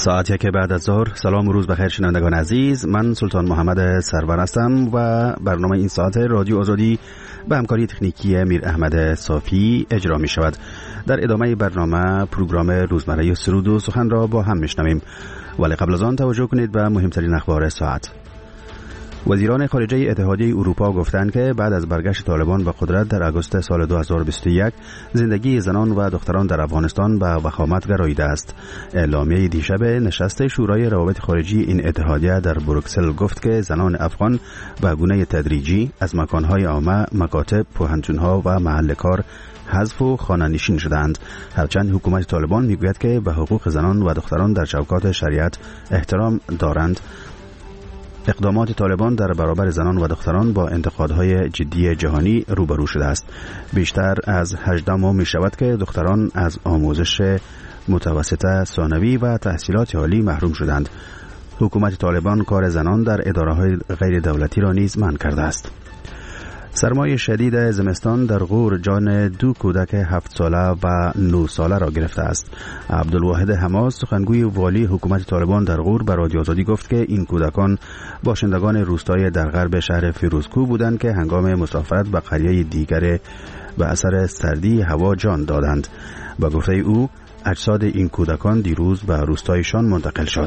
ساعت 1 بعد از ظهر. سلام و روز بخیر شنوندگان عزیز، من سلطان محمد سرور هستم و برنامه این ساعت رادیو آزادی به همکاری تکنیکی میر احمد صافی اجرا می شود. در ادامه برنامه پروگرام روزمره سرود و سخن را با هم میشنویم، ولی قبل از آن توجه کنید به مهمترین اخبار ساعت. وزیران خارجه اتحادیه اروپا گفتند که بعد از برگشت طالبان به قدرت در آگوست سال 2021 زندگی زنان و دختران در افغانستان به وخامت گراییده است. اعلامیه دیشب نشست شورای روابط خارجی این اتحادیه در بروکسل گفت که زنان افغان به گونه تدریجی از مکانهای عامه، مکاتب، پوهنتونها و محل کار حذف و خانه‌نشین شدند، هرچند حکومت طالبان میگوید که به حقوق زنان و دختران در چوکات شریعت احترام دارند. اقدامات طالبان در برابر زنان و دختران با انتقادهای جدی جهانی روبرو شده است. بیشتر از 18 ماه می شود که دختران از آموزش متوسطه، ثانوی و تحصیلات عالی محروم شدند. حکومت طالبان کار زنان در اداره‌های غیر دولتی را نیز منع کرده است. سرمای شدید زمستان در غور جان دو کودک 7 ساله و 9 ساله را گرفته است. عبدالواحد حماس، سخنگوی والی حکومت طالبان در غور، به رادیو آزادی گفت که این کودکان باشندگان روستای در غرب شهر فیروزکوه بودند که هنگام مسافرت به قریه دیگر به اثر سردی هوا جان دادند. با گفته او اجساد این کودکان دیروز به روستایشان منتقل شد.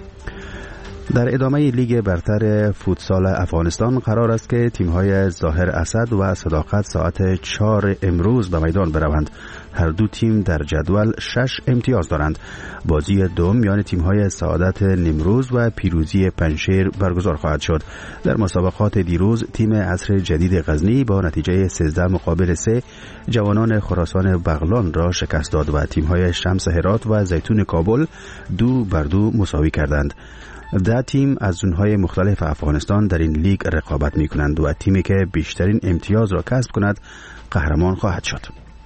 در ادامه لیگ برتر فوتسال افغانستان قرار است که تیم‌های ظاهر اسد و صداقت ساعت 4 امروز به میدان بروند. هر دو تیم در جدول 6 امتیاز دارند. بازی دوم میان تیم‌های سعادت نیمروز و پیروزی پنشیر برگزار خواهد شد. در مسابقات دیروز تیم عصر جدید غزنی با نتیجه 13-3 جوانان خراسان بغلان را شکست داد و تیم‌های شمس هرات و زیتون کابل 2-2 مساوی کردند. 10 تیم از زونهای مختلف افغانستان در این لیگ رقابت می کنند و تیمی که بیشترین امتیاز را کسب کند قهرمان خواهد شد.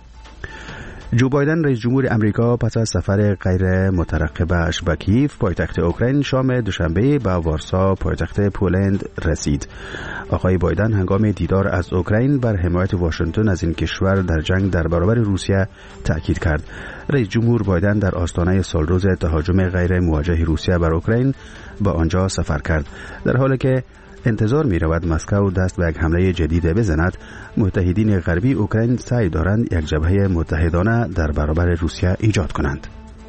جو بایدن رئیس جمهور امریکا پس از سفر غیر مترقبش به کیف پایتخت اوکراین شام دوشنبه به وارسا پایتخت پولند رسید. آقای بایدن هنگام دیدار از اوکراین بر حمایت واشنگتن از این کشور در جنگ در برابر روسیه تاکید کرد. رئیس جمهور بایدن در آستانه سالروز تهاجم غیر موجه روسیه بر اوکراین با آنجا سفر کرد. در حالی که انتظار می رود مسکو دست به یک حمله جدید بزند، متحدین غربی اوکراین سعی دارند یک جبهه متحدانه در برابر روسیه ایجاد کنند.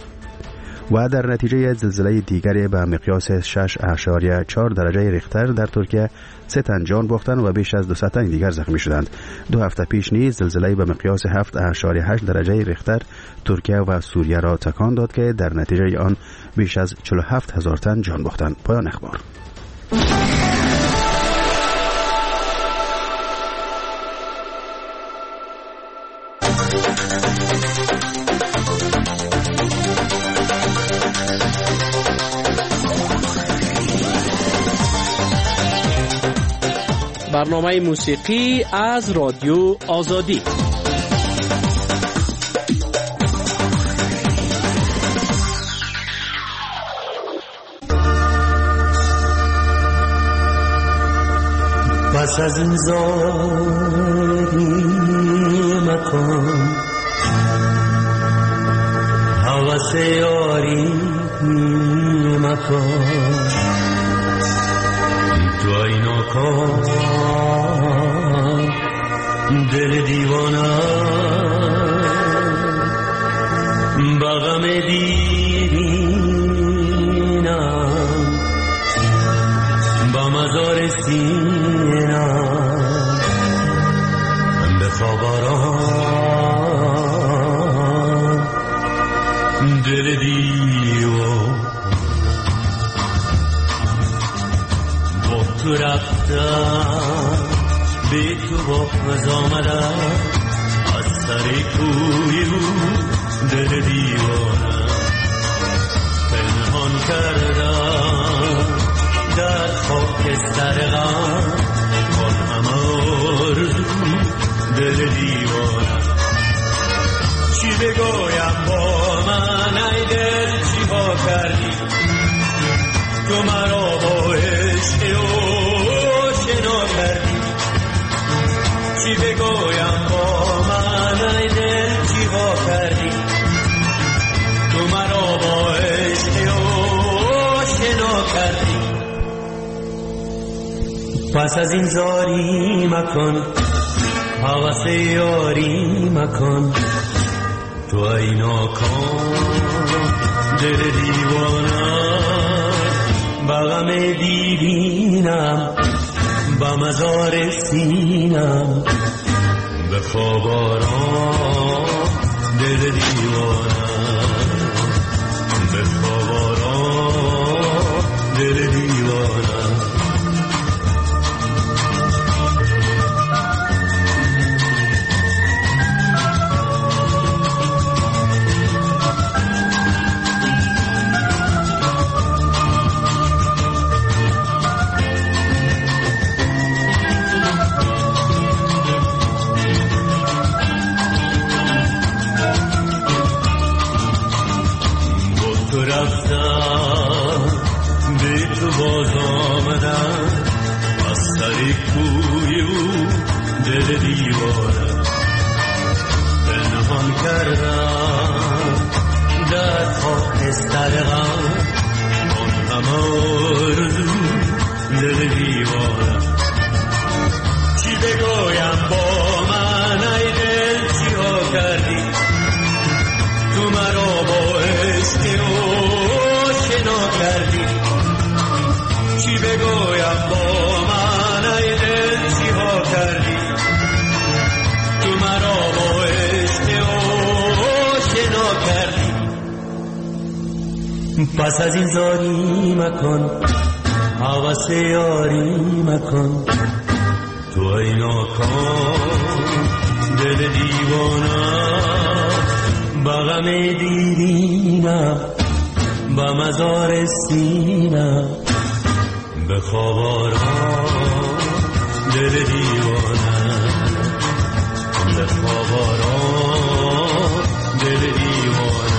و در نتیجه زلزله دیگری به مقیاس 6.4 درجه ریختر در ترکیه 3 تن جان باختند و بیش از 200 تن دیگر زخمی شدند. 2 هفته پیش نیز زلزله به مقیاس 7.8 درجه ریختر ترکیه و سوریه را تکان داد که در نتیجه آن بیش از 47,000 تن جان باختند. پایان اخبار. برنامه موسیقی از رادیو آزادی. پس از این زاری مکن حوث یاری مکن تو اینا کن دل دیوانه بغم دیرینم با مزار سینم بخواب آرام دل دیوان با تو رفتم بی تو باز آمدم از سر کوی رو دل دیوانم پنهان کردم در خاک سرغم کن همه آرزو دل دیوانم چی بگویم با من ای دل چی با کردی تو مرا با عشق آشنا کردی چی بگویم با من ای دل چی با کردی تو مرا با عشق پس از این زاری مکن، حوث یاری مکن، تو ای ناکام دل دیوانه، بغم دیدینم با مزار سینم، به خواب آرام دل دیوانه، به خواب آرام دل دیوانه. باز آمدم از سر کوی او دل دیوانه، پنهان کردم در خاکستر غم، آن همه آرزو دل دیوانه. چی بگویم با من ای دل، چی ها کردی تو مرا با عشق او شنا کردی، چی بگویم با من ای دل، چی ها کردی تو مرا با عشق او شنا کردی. پس از این زاری مکن، حوث یاری مکن، تو ای ناکام دل دیوانه، بغم دیدینم با مزار سینم، به خواب آرام دل دیوانه، به خواب آرام دل دیوانه.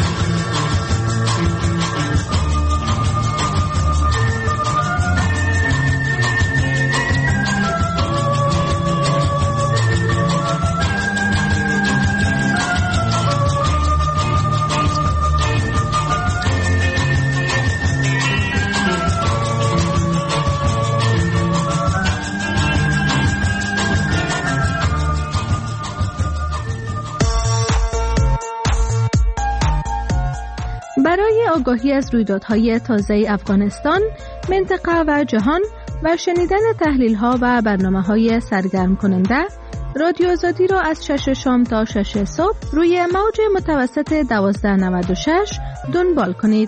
برای آگاهی از رویدادهای تازه افغانستان، منطقه و جهان و شنیدن تحلیل‌ها و برنامه‌های سرگرم کننده، رادیو آزادی را از 6 شام تا 6 صبح روی موج متوسط 1296 دنبال کنید.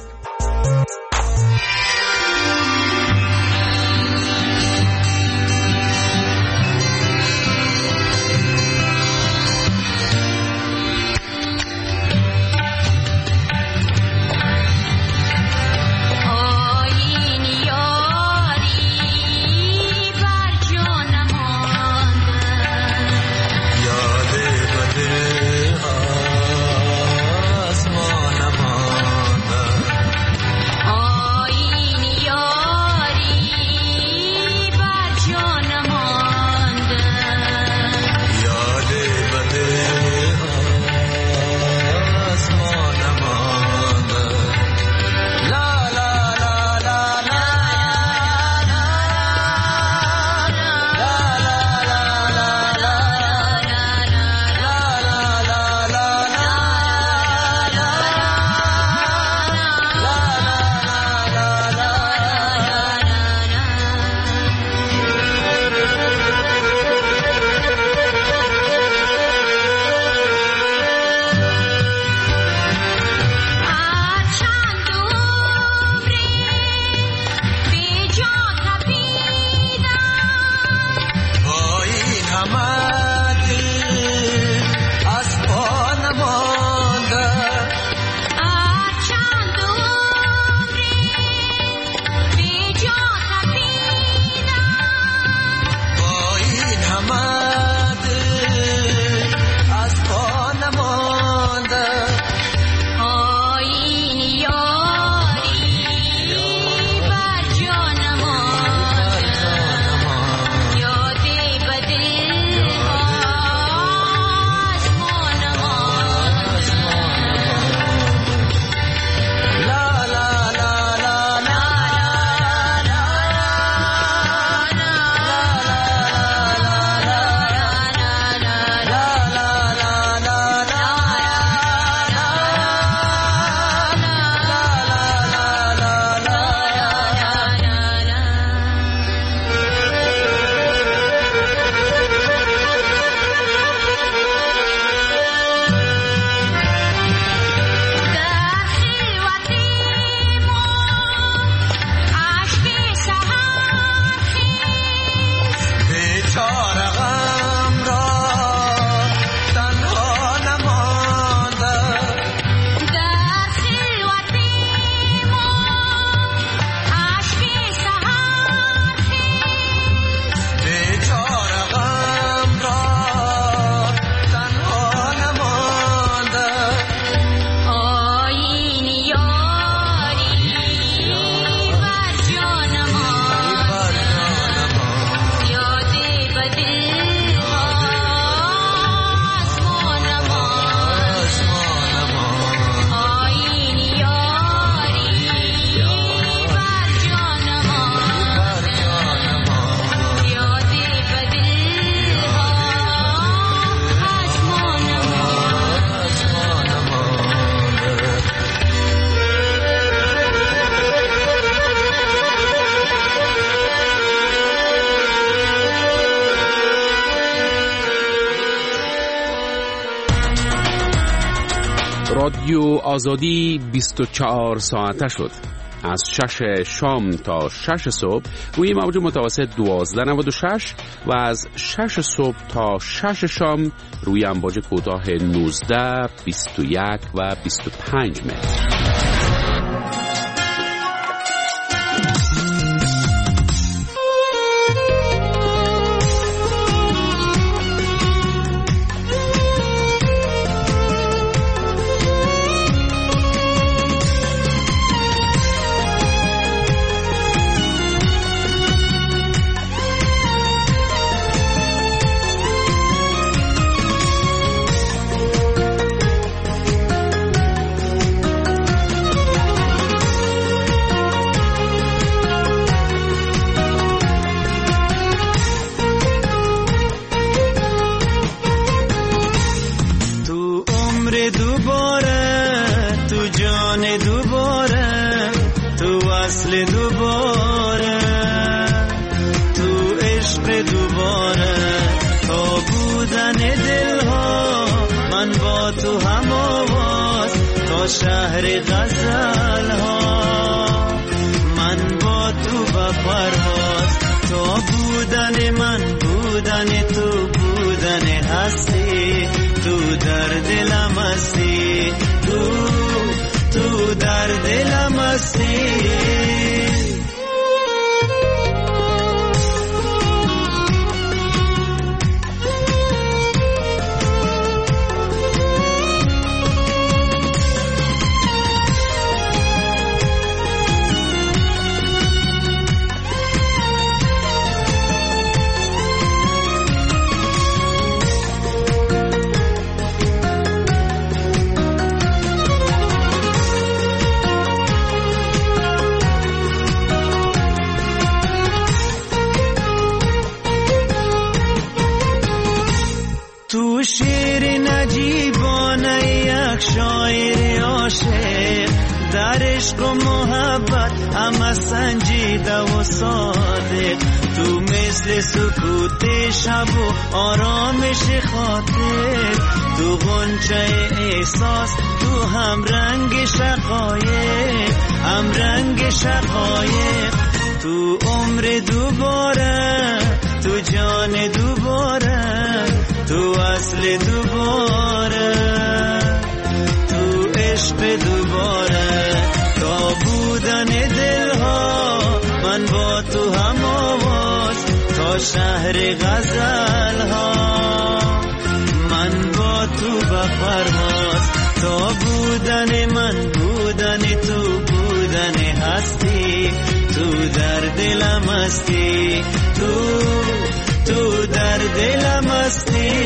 آ رادیو آزادی 24 ساعته شد. از 6 شام تا 6 صبح روی موج متوسط 1296 و از 6 صبح تا 6 شام روی امواج کوتاه 19، 21 و 25 متر. شهر غزل ها من با تو و پرواز، تو بودن من بودن تو بودن هستی، تو در دلم هستی، تو در دلم هستی. تو شیر نجیبانه یک شاعر عاشق، در عشق و محبت همه سنجیده و صادق، تو مثل سکوت شب و آرامش خاطر، تو غنچه احساس، تو هم رنگ شقایق، هم رنگ شقایق، تو عمر دوباره، تو جان دوباره، تو اصل دوباره، تو عشق دوباره، تا بودن دلها من با تو هم آواز، تا شهر غزل ها من با تو به پرواز، تا بودن من بودن تو بودن هستی، تو در دلم هستی، تو در دلم هستی.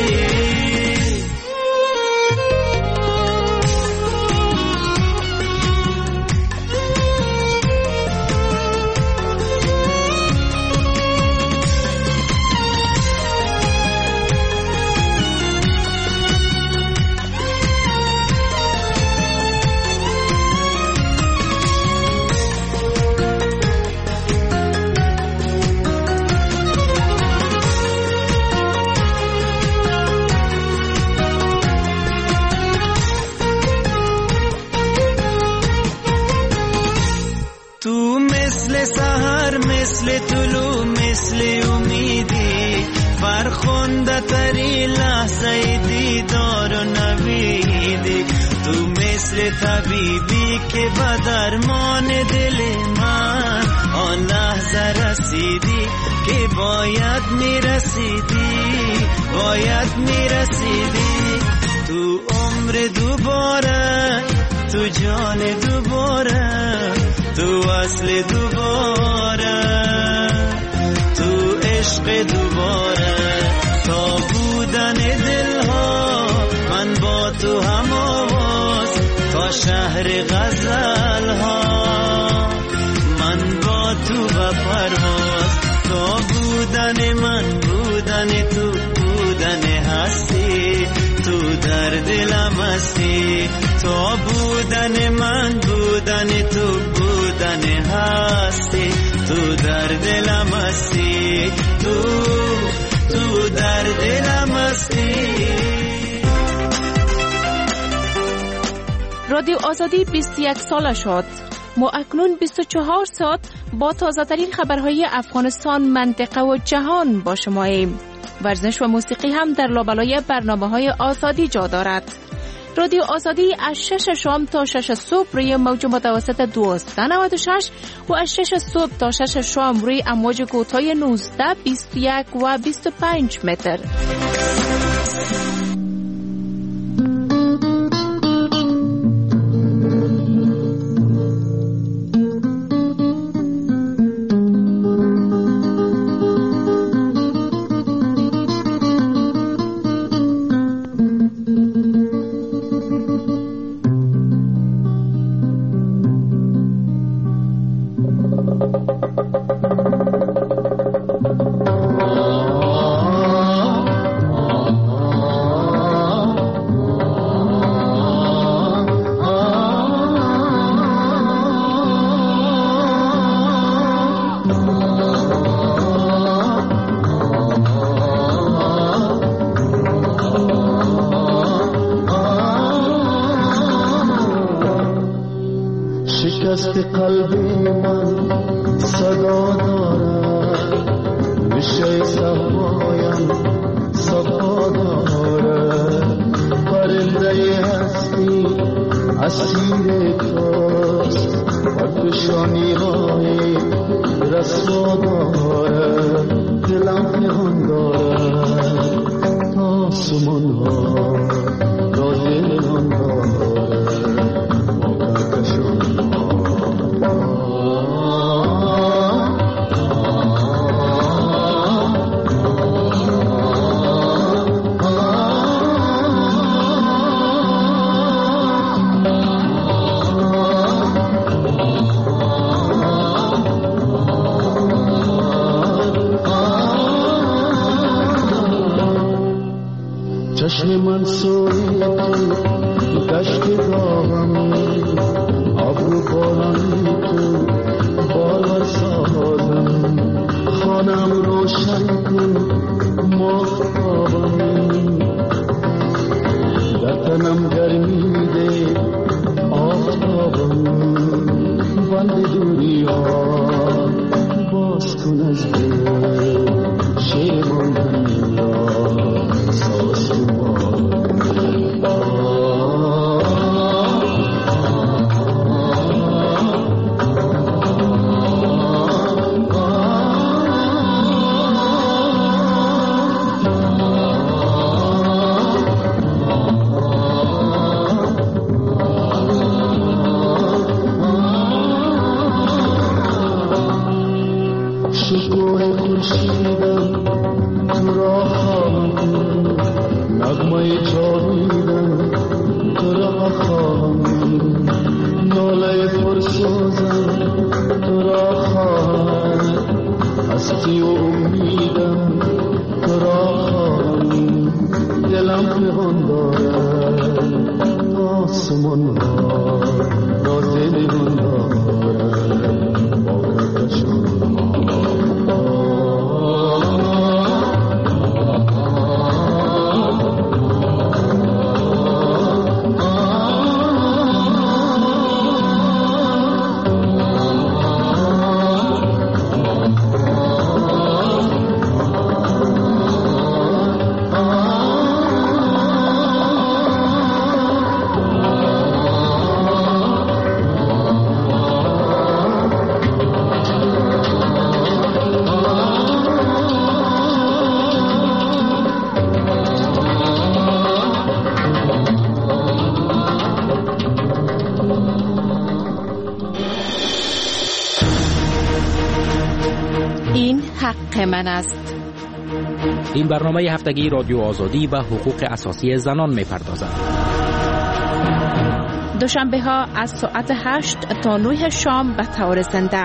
مثل طلوع مثل امیدی، فرخنده تری لحظه دیدار و نویدی، تو مثل طبیبی که به درمان دل من آن لحظه رسیدی که باید میرسیدی، باید میرسیدی، تو عمر دوباره، تو جان دوباره، تو اصل دوباره، تو عشق دوباره، تا بودن دلها من با تو هم آواز، تا شهر غزل ها من با تو به پرواز، تا بودن من بودن تو بودن هستی، تو در دلم هستی، تا بودن من بودن تو بودن هستی، تو در دلم هستی، تو در دلم هستی. رادیو آزادی 21 ساله شد. ما اکنون 24 ساعت با تازه‌ترین خبرهای افغانستان، منطقه و جهان با شماییم. ورزش و موسیقی هم در لابلای برنامه‌های آزادی جا دارد. رادیو آزادی از 6 شام تا 6 صبح روی موج متوسط 1296 و از 6 صبح تا 6 شام روی امواج کوتاه 19، 21 و 25 متر. شکست قلبی من صدا دارد، میشه صفایم صفا دارد، پرنده هستی اسیر توست، پرفشانی های رسوا دارد، دلم پنهان دارد تا آسمان ها تا دلم دارد ما کهکشان چشم من سوی تو دشت داغم، ابرو بارانی تو بالا سازم، خانم روشن کن ماهتابم، در تنم گرمی ده آفتابم، بند دوری ها باز کن از دل شیر ماندن را ساز کن. شکوه خورشیدم تو را خواهم، نغمه جاویدم تو را خواهم، ناله پرسوزم تو را خواهم، هستی و امیدم تو را خواهم، دلم پنهان دارد آسمان ها را دلم دارد با کهکشان من است. این برنامه هفتگی رادیو آزادی و حقوق اساسی زنان می‌پردازد. دوشنبه ها از ساعت 8 تا 9 شام به طور زنده.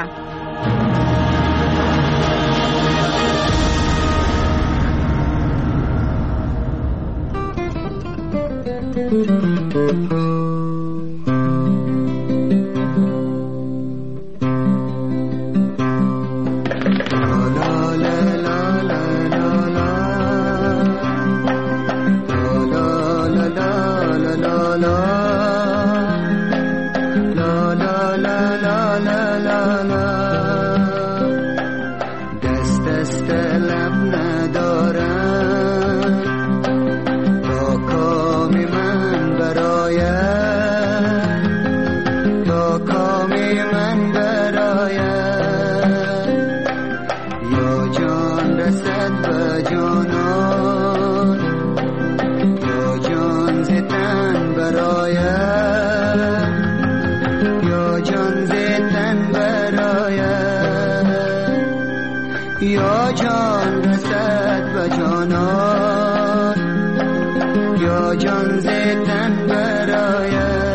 یا جان زدن برایت.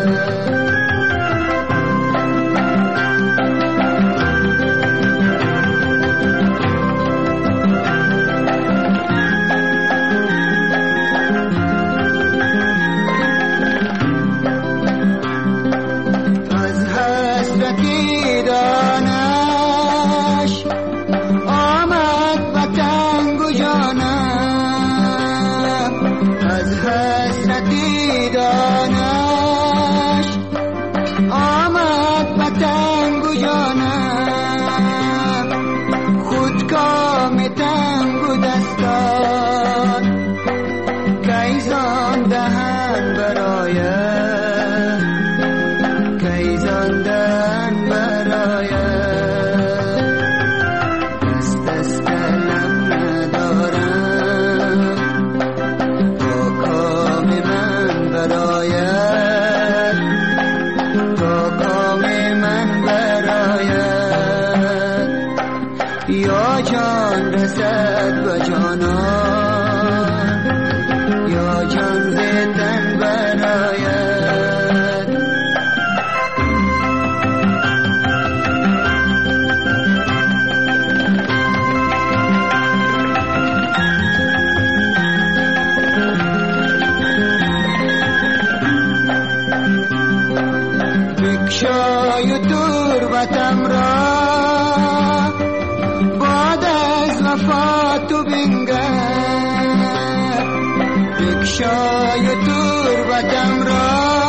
شای تربتم را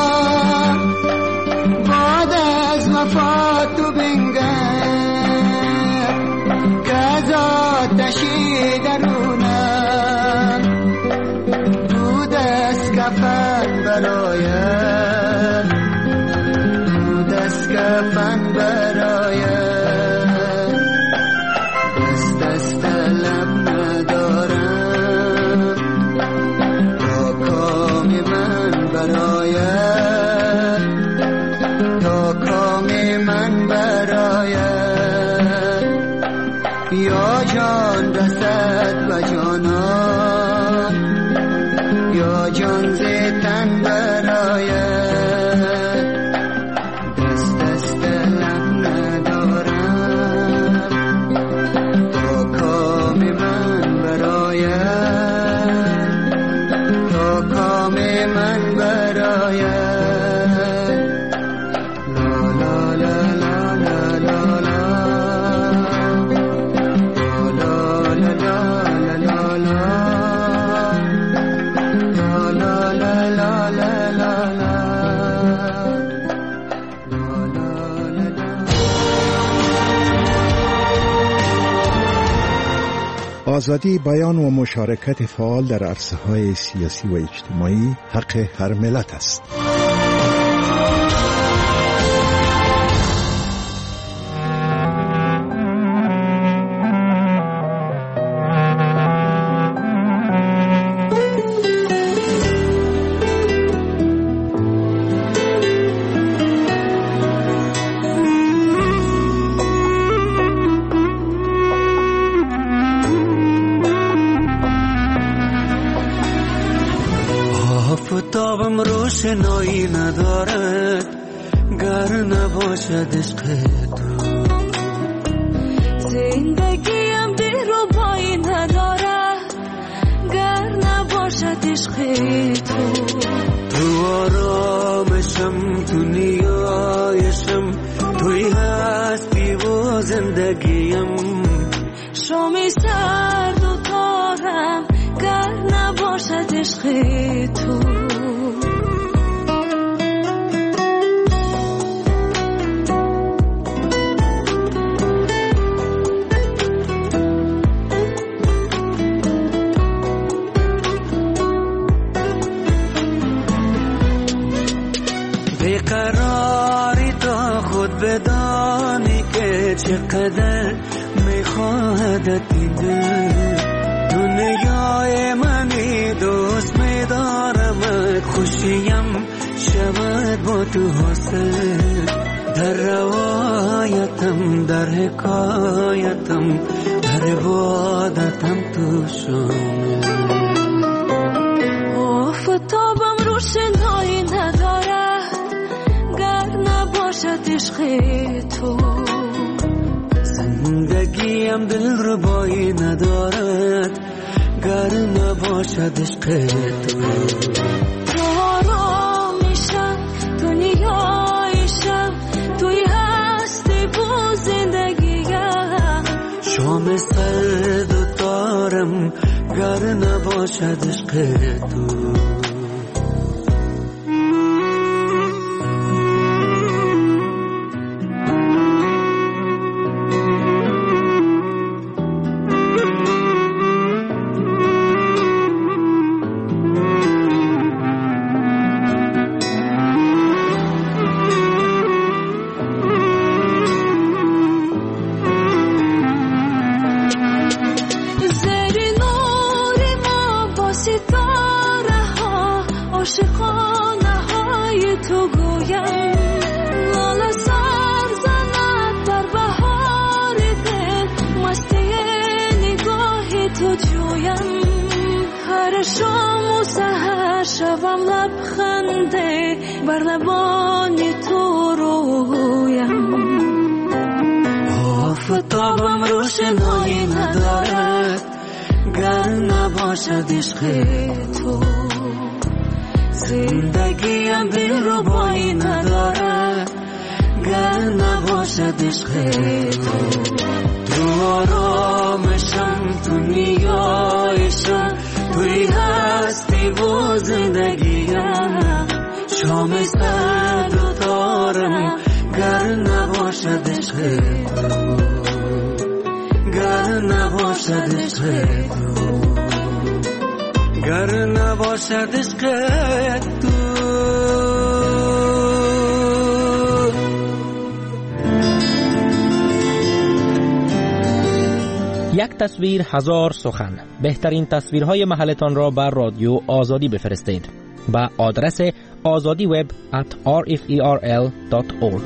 بعد از وفات تو بنگر که از آتشی درونم تو دست کفن برایم تو دست کفن برایم دست لب ندارم تا کام من برایم تا کام من برایم یا جان رسد و جانان یا جان زیتن برایم دست لب ندارم تا کام من برایم تا کام من برایم لا لا لا لا لا لا آزادی بیان و مشارکت فعال در عرصه‌های سیاسی و اجتماعی حق هر ملت است. آفتابم روشنایی ندارد گر نباشد عشق تو زندگیم دیر و پایی ندارد گر نباشد عشق تو تو آرامشم تو نیایشم توی هستی و زندگیم شامی سرد و تارم گر نباشد عشق تو بیقراری تا خود بدانی که چقدر میخواهدت این دل دنیای منی دوست میدارمت خوشیم شود با تو حاصل در روایتم در حکایتم در عبادتم تو شامل آفتاب تو. زندگیم دل ربایی ندارد گر نباشد عشق تو. تو آرامیشم، دنیایشم، توی هستی و زندگیم. شام سرد و تارم گر نباشد عشق تو. شبم لبخنده بر لبان تو رویم. آفتابم روشنایی ندارد گر نباشد عشق تو. زندگیم دلربایی ندارد گر نباشد عشق تو. تو آرامشم، تو نیایشم، توی هستی و زندگیم. شام سرد و تارم گر نباشد عشق تو، گر نباشد عشق تو، گر نباشد عشق تو. یک تصویر هزار سخن. بهترین تصویرهای محلتان را بر رادیو آزادی بفرستید با آدرس azadiweb@rferl.org.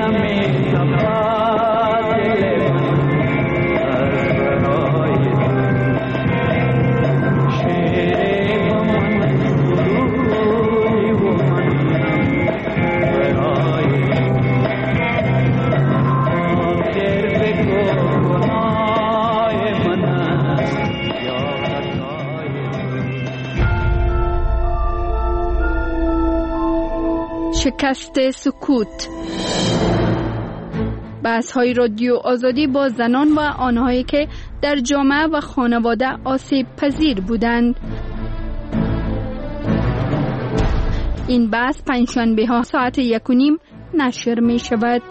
شکست سکوت. بحث‌های رادیو آزادی با زنان و آنهایی که در جامعه و خانواده آسیب پذیر بودند. این بحث پنجشنبه ها ساعت 1:30 نشر می شود.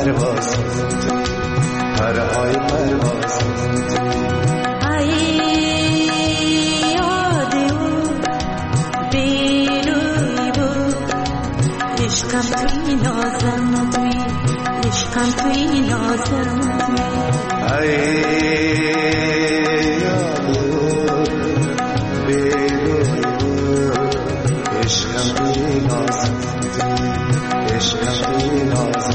پرواز پرهای پرواز ای یادی بیروی بود عشقم توی نازم توی عشقم توی نازم ای یادی بیروی بود عشقم توی نازم عشقم توی نازم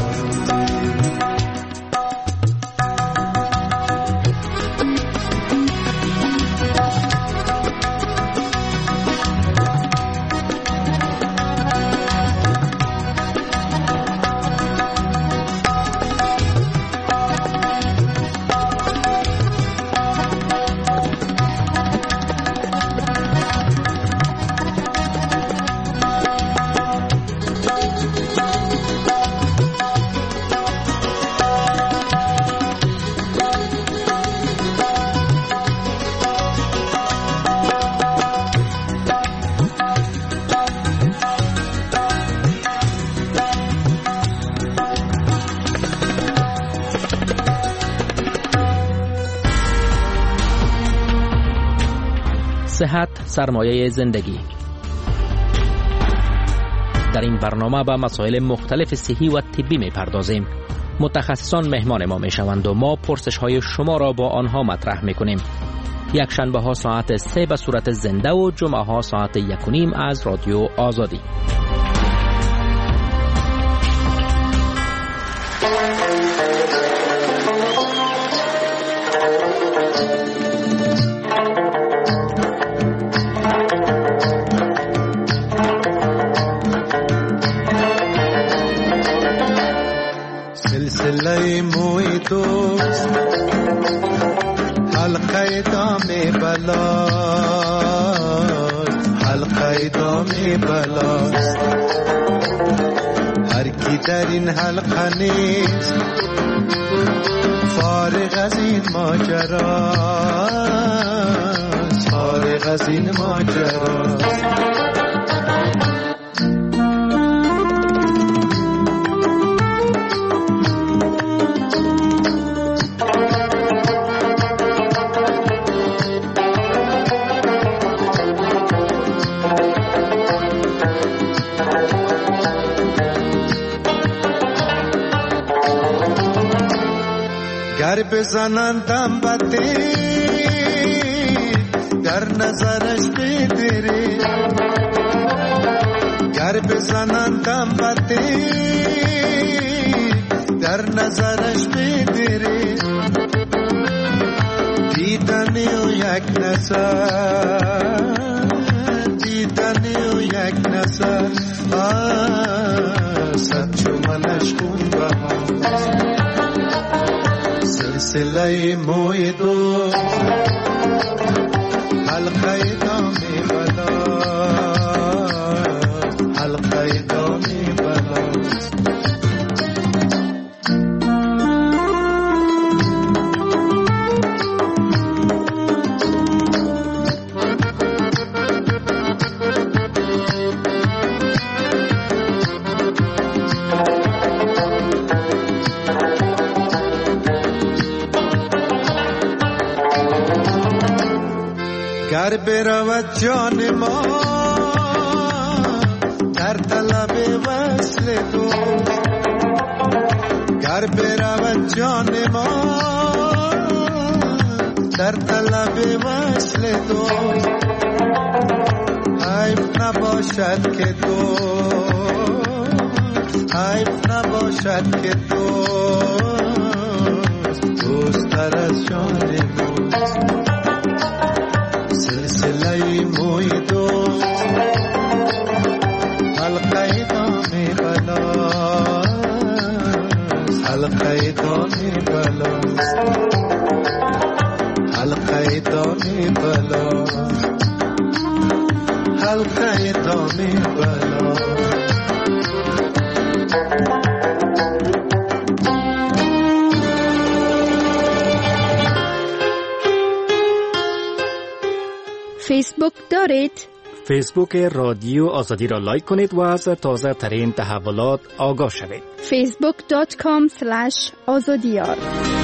صحت سرمایه زندگی. در این برنامه به مسائل مختلف صحی و طبی می پردازیم. متخصصان مهمان ما می شوند و ما پرسش های شما را با آنها مطرح می کنیم. یک شنبه ها ساعت 3 به صورت زنده و جمعه ها ساعت 1:30 از رادیو آزادی. سلسله موی دوست حلقه دام بلاست حلقه دام بلاست هر کی در این حلقه نیست فارغ از این ماجراست فارغ از این ماجراست گر بزنندم بده در نظرش بدره گر بزنندم بده در نظرش بدره دیدنی و یک نظر دیدنی و یک نظر صد چو منش خون بهاست سلسله موی دوست حلقه دام بلاست حلقه دام بلاست گر برود جان ما در طلب وصل تو گر برود جان ما در طلب وصل تو حیف نباشد که تو حیف نباشد که تو دوست‌تر از جان ماست سلسله موی دوست حلقه دام بلاست حلقه دام بلاست حلقه دام بلاست حلقه دام بلاست فیسبوک دارید؟ فیسبوک رادیو آزادی را لایک کنید و از تازه ترین تحولات آگاه شوید. facebook.com/azadiyar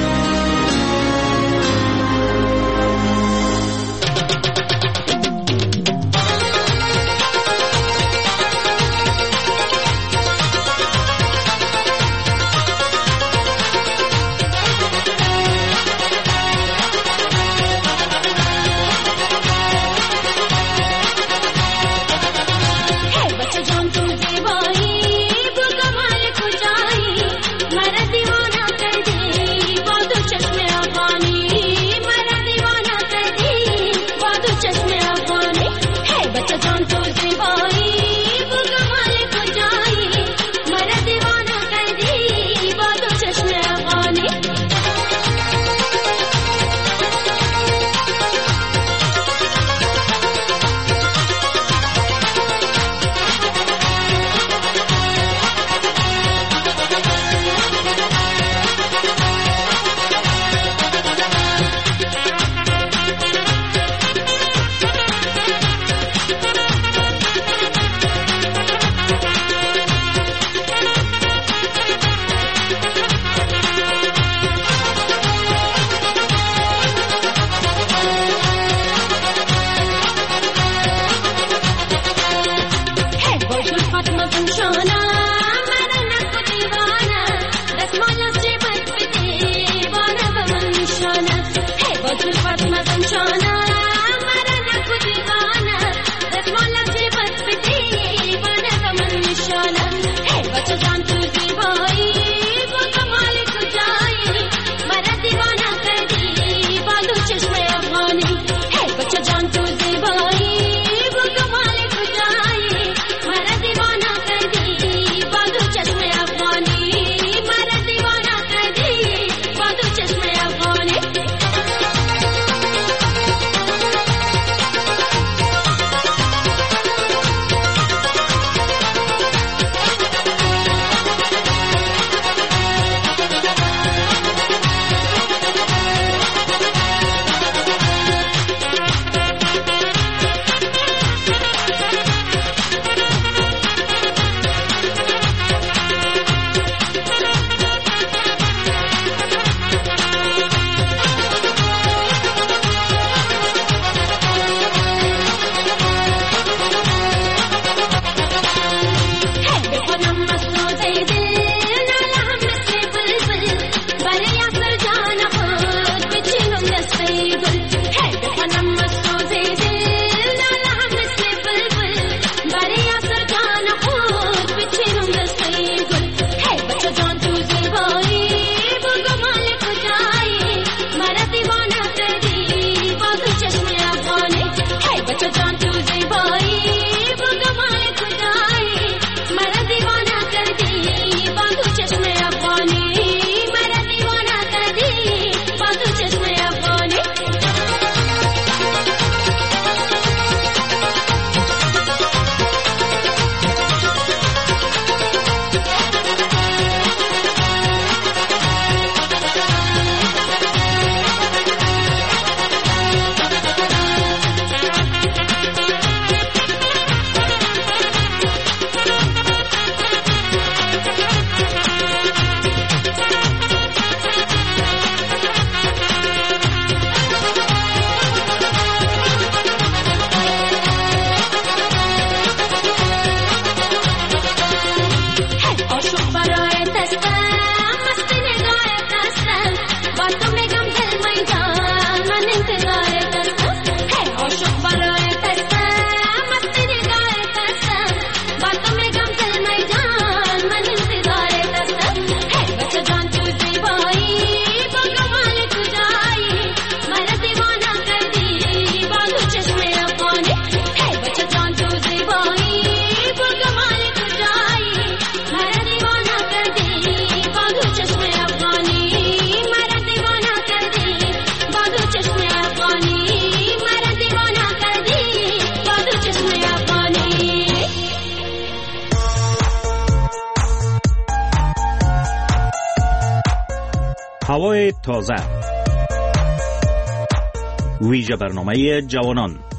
هوای تازه، ویژه برنامه جوانان،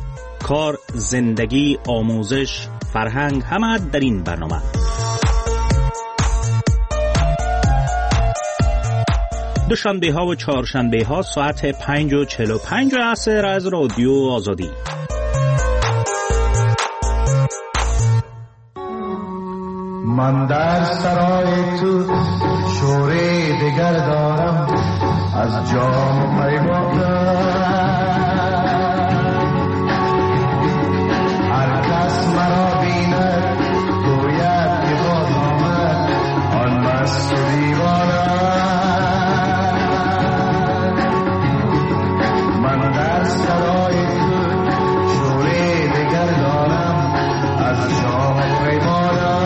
کار، زندگی، آموزش، فرهنگ، همه در این برنامه. دوشنبه ها و چهارشنبه ها ساعت 5:45 عصر از رادیو آزادی. من در سرای تو شوری دگر دارم از جام پیمانم، هر کس مرا بیند گوید که باز آمد آن مست دیوانم. من در سرای تو شوری دگر دارم از جام پیمانم.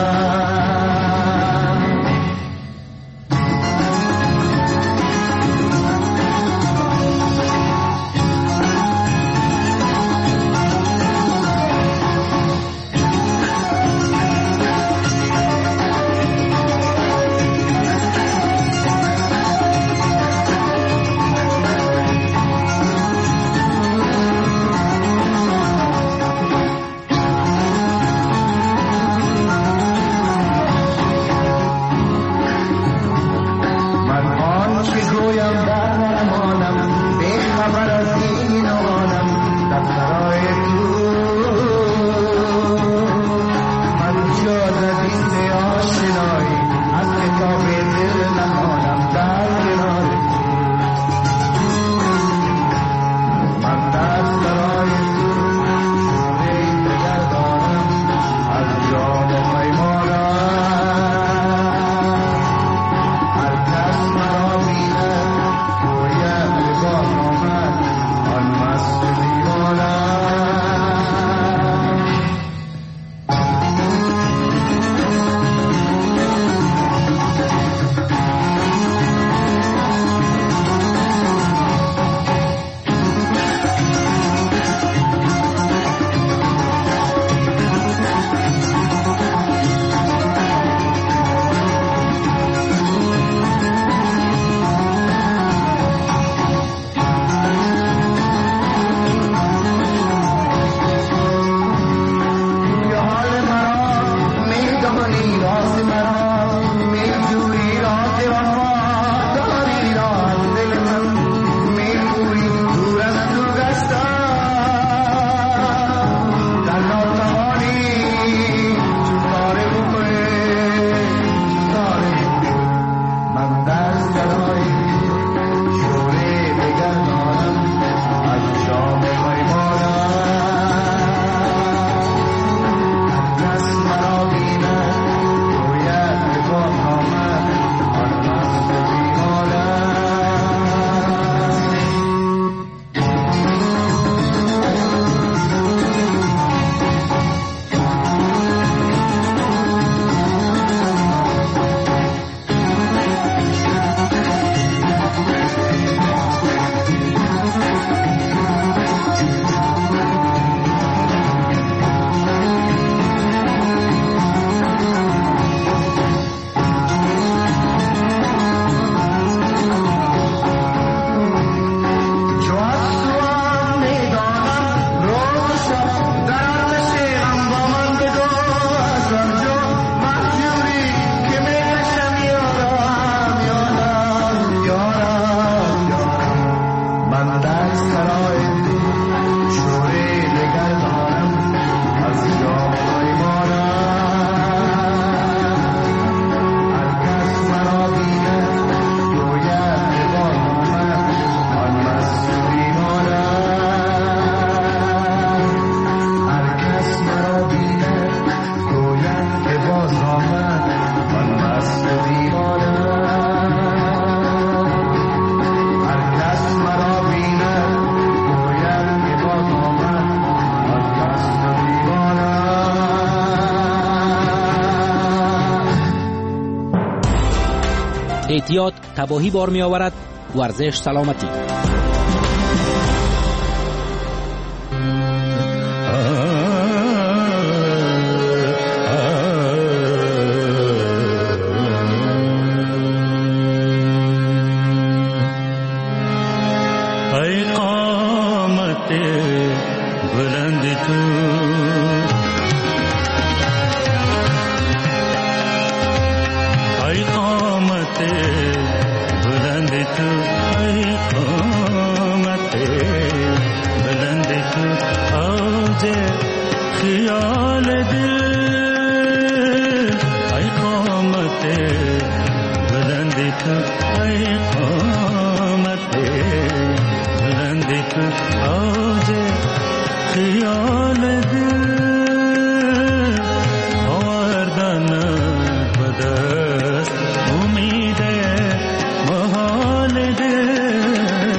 احتیاط تباهی بار می آورد. ورزش سلامتی. بلند تو ای قامت بلند تو ای قامت بلند تو اوج خیال دل ای قامت بلند تو ای قامت بلند تو اوج خیال دل آوردن بدست امید محال دل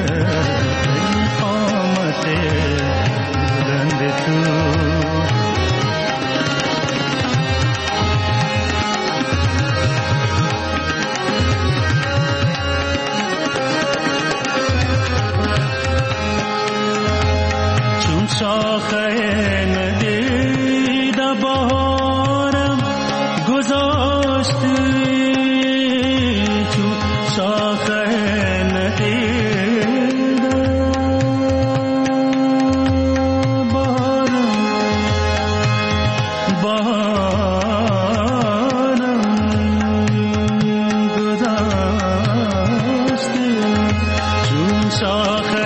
قامت بلند تو شاخه ندیده بهارم گذاشتی چون شاخه ندیده بهارم گذاشتی چون شاخه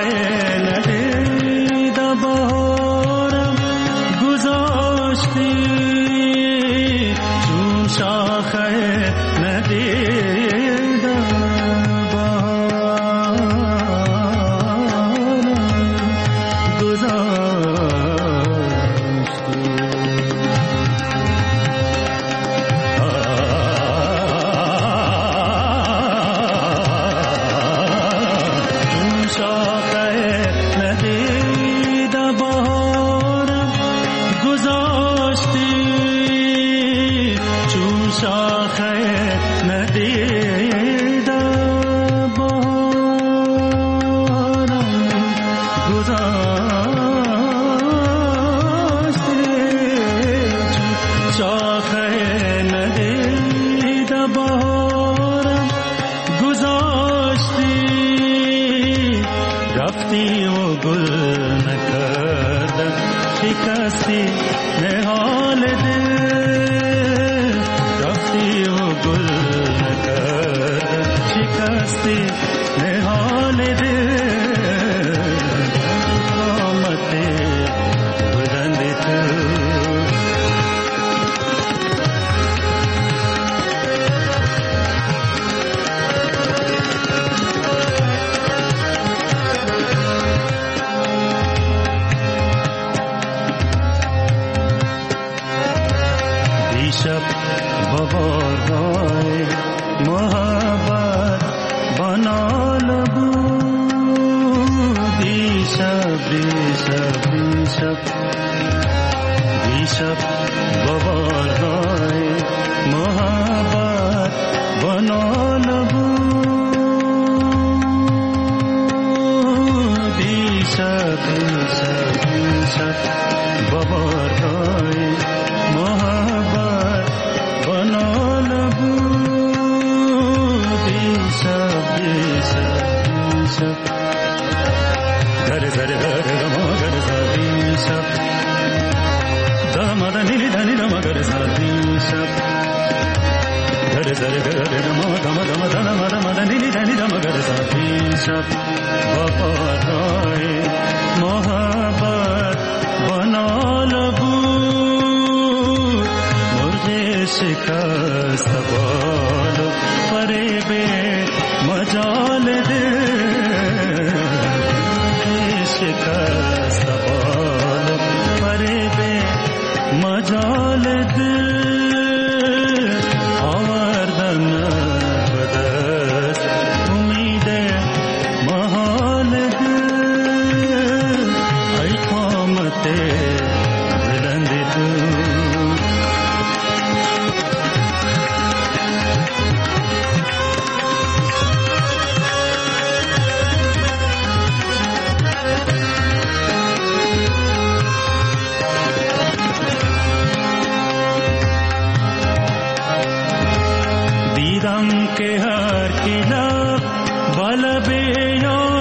के हर किला बल बे